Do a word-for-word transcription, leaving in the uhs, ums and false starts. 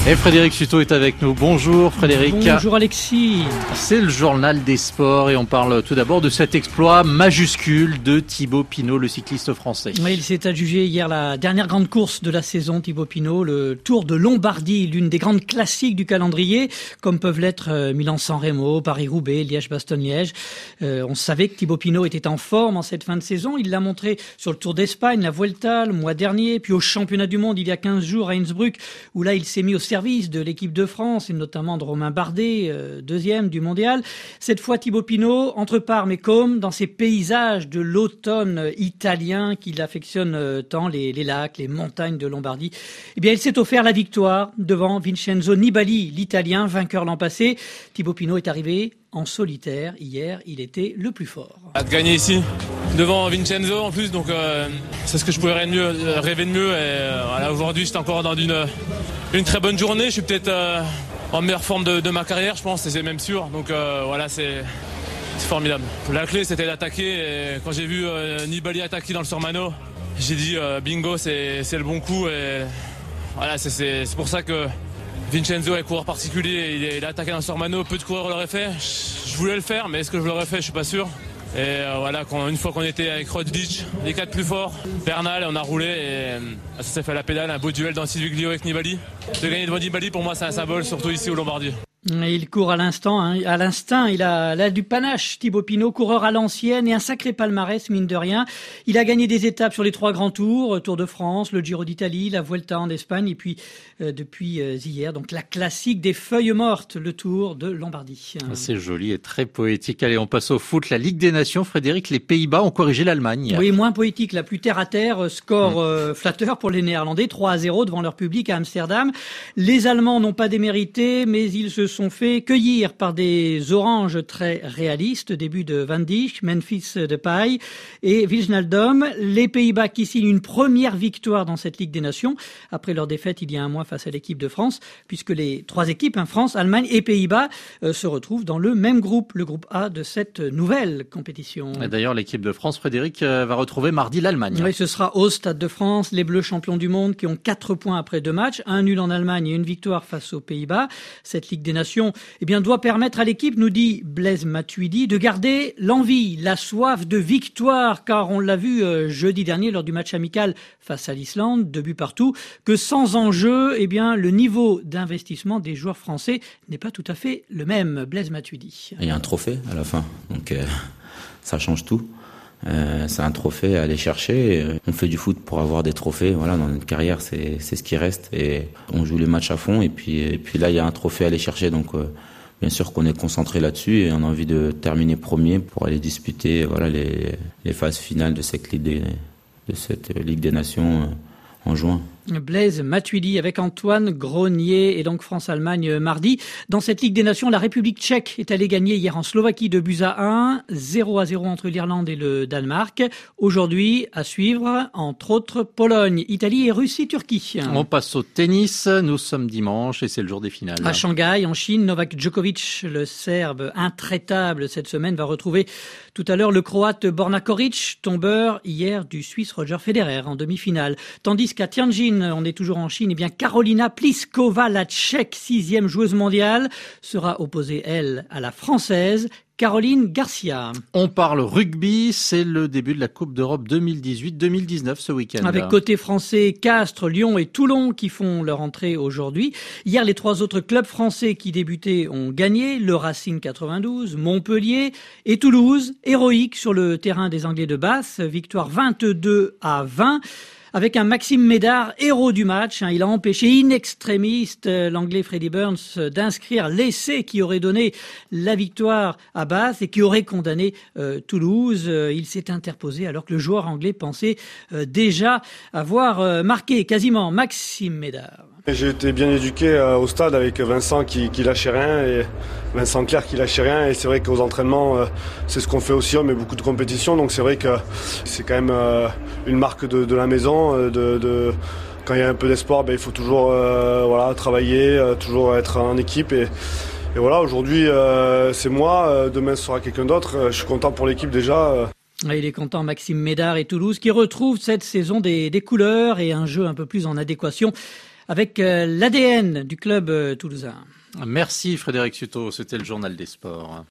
Et Frédéric Sutot est avec nous. Bonjour Frédéric. Bonjour Alexis. C'est le journal des sports et on parle tout d'abord de cet exploit majuscule de Thibaut Pinot, le cycliste français. Oui, il s'est adjugé hier la dernière grande course de la saison, Thibaut Pinot, le Tour de Lombardie, l'une des grandes classiques du calendrier, comme peuvent l'être Milan-San Remo, Paris-Roubaix, Liège-Bastogne-Liège. Euh, on savait que Thibaut Pinot était en forme en cette fin de saison. Il l'a montré sur le Tour d'Espagne, la Vuelta, le mois dernier, puis au championnat du monde il y a quinze jours à Innsbruck, où là il s'est mis au service de l'équipe de France et notamment de Romain Bardet, euh, deuxième du mondial. Cette fois, Thibaut Pinot, entre Parme et Côme, dans ces paysages de l'automne italien qu'il affectionne euh, tant, les, les lacs, les montagnes de Lombardie, eh bien, il s'est offert la victoire devant Vincenzo Nibali, l'Italien, vainqueur l'an passé. Thibaut Pinot est arrivé en solitaire. Hier, il était le plus fort. À gagner ici, devant Vincenzo en plus, donc euh, c'est ce que je pouvais rêver de mieux. Rêver de mieux et, euh, voilà, aujourd'hui, j'étais encore dans une, une très bonne journée. Je suis peut-être euh, en meilleure forme de, de ma carrière, je pense, et c'est même sûr. Donc euh, voilà, c'est, c'est formidable. La clé, c'était d'attaquer. Et quand j'ai vu euh, Nibali attaquer dans le Sormano, j'ai dit euh, bingo, c'est, c'est le bon coup. Et voilà, c'est, c'est, c'est pour ça que Vincenzo est coureur particulier, il a attaqué dans Sormano, peu de coureurs l'auraient fait. Je voulais le faire, mais est-ce que je l'aurais fait, je suis pas sûr. Et euh, voilà, quand, une fois qu'on était avec Roglic, les quatre plus forts, Bernal, on a roulé et euh, ça s'est fait à la pédale, un beau duel dans Silviglio avec Nibali. De gagner devant Nibali, pour moi, c'est un symbole, surtout ici au Lombardie. Il court à l'instant, hein, à l'instinct, il a, il a du panache, Thibaut Pinot, coureur à l'ancienne et un sacré palmarès, mine de rien. Il a gagné des étapes sur les trois grands tours, Tour de France, le Giro d'Italie, la Vuelta en Espagne et puis euh, depuis euh, hier, donc la classique des feuilles mortes, le Tour de Lombardie. C'est joli et très poétique. Allez, on passe au foot. La Ligue des Nations, Frédéric, les Pays-Bas ont corrigé l'Allemagne. Oui, moins poétique, la plus terre à terre, score euh, flatteur pour les Néerlandais, trois à zéro devant leur public à Amsterdam. Les Allemands n'ont pas démérité, mais ils se sont fait cueillir par des oranges très réalistes, début de Van Dijk, Memphis Depay et Wijnaldum. Les Pays-Bas qui signent une première victoire dans cette Ligue des Nations après leur défaite il y a un mois face à l'équipe de France, puisque les trois équipes, hein, France, Allemagne et Pays-Bas, euh, se retrouvent dans le même groupe, le groupe A de cette nouvelle compétition. Et d'ailleurs, l'équipe de France, Frédéric, euh, va retrouver mardi l'Allemagne. Oui, ce sera au Stade de France, les Bleus champions du monde qui ont quatre points après deux matchs, un nul en Allemagne et une victoire face aux Pays-Bas. Cette Ligue des Nations eh bien, doit permettre à l'équipe, nous dit Blaise Matuidi, de garder l'envie, la soif de victoire, car on l'a vu euh, jeudi dernier lors du match amical face à l'Islande, deux buts partout, que sans enjeu, eh bien, le niveau d'investissement des joueurs français n'est pas tout à fait le même. Blaise Matuidi. Il y a un trophée à la fin, donc euh, ça change tout. Euh, c'est un trophée à aller chercher. On fait du foot pour avoir des trophées. Voilà, dans notre carrière, c'est c'est ce qui reste. Et on joue les matchs à fond. Et puis et puis là, il y a un trophée à aller chercher. Donc euh, bien sûr qu'on est concentré là-dessus et on a envie de terminer premier pour aller disputer voilà les les phases finales de cette Ligue des de cette Ligue des Nations euh, en juin. Blaise Matuidi avec Antoine Grenier et donc France-Allemagne mardi. Dans cette Ligue des Nations, la République tchèque est allée gagner hier en Slovaquie deux buts à un, zéro à zéro entre l'Irlande et le Danemark. Aujourd'hui, à suivre, entre autres, Pologne, Italie et Russie-Turquie. On passe au tennis. Nous sommes dimanche et c'est le jour des finales. À Shanghai, en Chine, Novak Djokovic, le Serbe intraitable cette semaine, va retrouver tout à l'heure le Croate Borna Koric, tombeur hier du Suisse Roger Federer en demi-finale. Tandis qu'à Tianjin, on est toujours en Chine, eh bien Karolina Pliskova, la Tchèque, sixième joueuse mondiale, sera opposée, elle, à la Française Caroline Garcia. On parle rugby, c'est le début de la Coupe d'Europe deux mille dix-huit deux mille dix-neuf ce week-end. Avec côté français, Castres, Lyon et Toulon qui font leur entrée aujourd'hui. Hier, les trois autres clubs français qui débutaient ont gagné. Le Racing quatre-vingt-douze, Montpellier et Toulouse, héroïque sur le terrain des Anglais de Bath. Victoire vingt-deux à vingt. Avec un Maxime Médard, héros du match. Il a empêché in extremis l'Anglais Freddie Burns d'inscrire l'essai qui aurait donné la victoire à Bath et qui aurait condamné euh, Toulouse. Il s'est interposé alors que le joueur anglais pensait euh, déjà avoir euh, marqué quasiment. Maxime Médard. J'ai été bien éduqué euh, au stade avec Vincent qui, qui lâchait rien et Vincent Clerc qui lâchait rien, et c'est vrai qu'aux entraînements euh, c'est ce qu'on fait aussi, on met beaucoup de compétitions, donc c'est vrai que c'est quand même euh, une marque de, de la maison, euh, de, de quand il y a un peu d'espoir, ben, il faut toujours euh, voilà, travailler, euh, toujours être en équipe et, et voilà, aujourd'hui euh, c'est moi, euh, demain ce sera quelqu'un d'autre, euh, je suis content pour l'équipe déjà. Euh. Il est content, Maxime Médard et Toulouse qui retrouvent cette saison des, des couleurs et un jeu un peu plus en adéquation avec euh, l'A D N du club euh, toulousain. Merci Frédéric Suto, c'était le journal des sports.